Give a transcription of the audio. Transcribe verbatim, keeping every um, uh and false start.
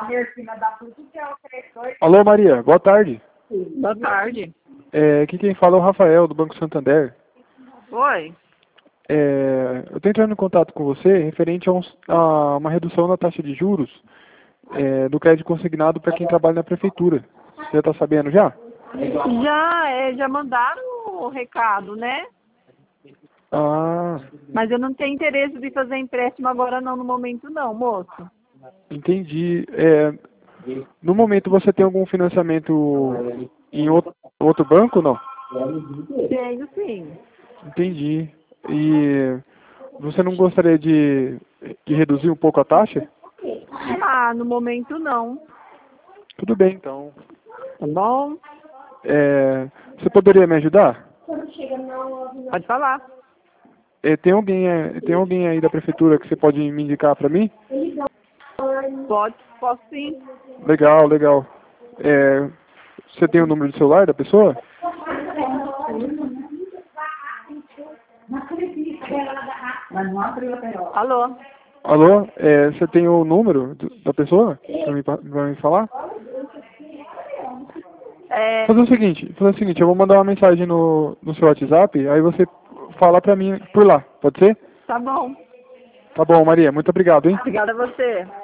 Alô, Maria, boa tarde. Boa tarde. É, aqui quem fala é o Rafael, do Banco Santander. Oi. É, eu estou entrando em contato com você referente a, uns- a uma redução na taxa de juros é, do crédito consignado para quem trabalha na prefeitura. Você está sabendo já? Já, é, já mandaram o recado, né? Ah, Mas eu não tenho interesse de fazer empréstimo agora não, no momento não, moço. entendi. É, no momento você tem algum financiamento em outro, outro banco, não? Tenho sim. Entendi. E você não gostaria de, de reduzir um pouco a taxa? Ah, no momento não. Tudo bem, então. Tá bom? É, você poderia me ajudar? Pode falar. É, tem alguém, é, tem alguém aí da prefeitura que você pode me indicar para mim? Pode, posso sim. Legal, legal. É, você tem o número de celular da pessoa? Alô? Alô? É, você tem o número do- da pessoa para me, pa- pra me falar? É, Fazer o seguinte, fazer o seguinte, eu vou mandar uma mensagem no, no seu WhatsApp, aí você fala para mim por lá, pode ser? tá bom. Tá bom, Maria, muito obrigado, hein? Obrigada a você.